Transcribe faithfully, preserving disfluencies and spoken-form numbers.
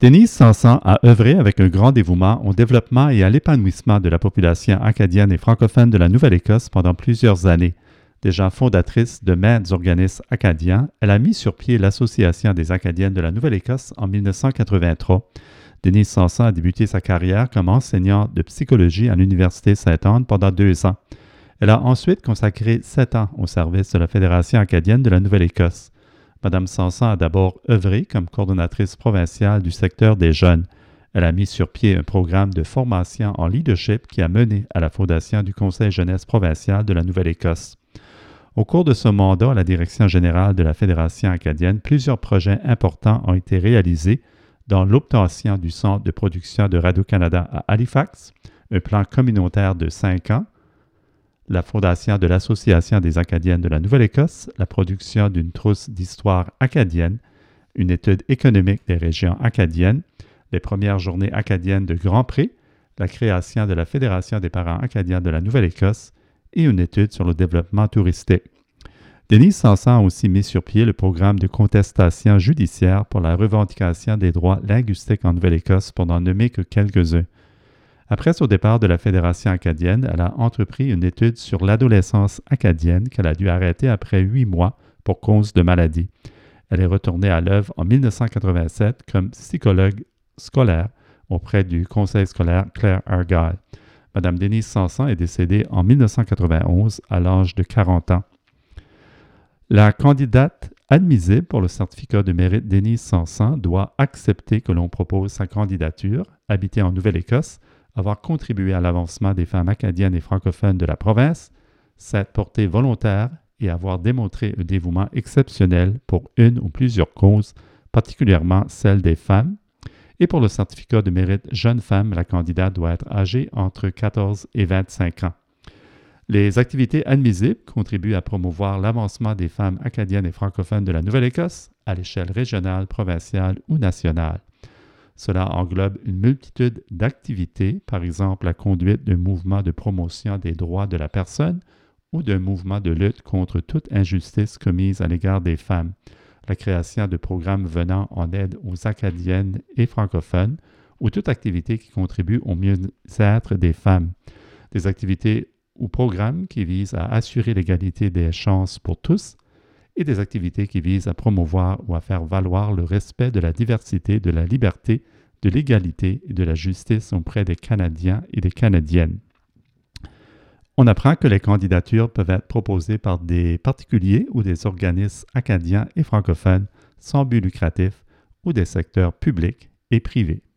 Denise Sanson a œuvré avec un grand dévouement au développement et à l'épanouissement de la population acadienne et francophone de la Nouvelle-Écosse pendant plusieurs années. Déjà fondatrice de maints organismes acadiens, elle a mis sur pied l'Association des Acadiennes de la Nouvelle-Écosse en mille neuf cent quatre-vingt-trois. Denise Sanson a débuté sa carrière comme enseignante de psychologie à l'Université Sainte-Anne pendant deux ans. Elle a ensuite consacré sept ans au service de la Fédération acadienne de la Nouvelle-Écosse. Madame Sanson a d'abord œuvré comme coordonnatrice provinciale du secteur des jeunes. Elle a mis sur pied un programme de formation en leadership qui a mené à la fondation du Conseil jeunesse provincial de la Nouvelle-Écosse. Au cours de ce mandat à la direction générale de la Fédération acadienne, plusieurs projets importants ont été réalisés, dont l'obtention du centre de production de Radio-Canada à Halifax, un plan communautaire de cinq ans, la fondation de l'Association des Acadiennes de la Nouvelle-Écosse, la production d'une trousse d'histoire acadienne, une étude économique des régions acadiennes, les premières journées acadiennes de Grand Prix, la création de la Fédération des parents acadiens de la Nouvelle-Écosse et une étude sur le développement touristique. Denise Sanson a aussi mis sur pied le programme de contestation judiciaire pour la revendication des droits linguistiques en Nouvelle-Écosse pour n'en nommer que quelques-uns. Après son départ de la Fédération acadienne, elle a entrepris une étude sur l'adolescence acadienne qu'elle a dû arrêter après huit mois pour cause de maladie. Elle est retournée à l'œuvre en mille neuf cent quatre-vingt-sept comme psychologue scolaire auprès du conseil scolaire Claire Argyle. Madame Denise Sanson est décédée en mille neuf cent quatre-vingt-onze à l'âge de quarante ans. La candidate admissible pour le certificat de mérite Denise Sanson doit accepter que l'on propose sa candidature, habiter en Nouvelle-Écosse, avoir contribué à l'avancement des femmes acadiennes et francophones de la province, s'être portée volontaire et avoir démontré un dévouement exceptionnel pour une ou plusieurs causes, particulièrement celle des femmes. Et pour le certificat de mérite jeune femme, la candidate doit être âgée entre quatorze et vingt-cinq ans. Les activités admissibles contribuent à promouvoir l'avancement des femmes acadiennes et francophones de la Nouvelle-Écosse à l'échelle régionale, provinciale ou nationale. Cela englobe une multitude d'activités, par exemple la conduite d'un mouvement de promotion des droits de la personne ou d'un mouvement de lutte contre toute injustice commise à l'égard des femmes, la création de programmes venant en aide aux Acadiennes et francophones ou toute activité qui contribue au mieux-être des femmes, des activités ou programmes qui visent à assurer l'égalité des chances pour tous, et des activités qui visent à promouvoir ou à faire valoir le respect de la diversité, de la liberté, de l'égalité et de la justice auprès des Canadiens et des Canadiennes. On apprend que les candidatures peuvent être proposées par des particuliers ou des organismes acadiens et francophones sans but lucratif ou des secteurs publics et privés.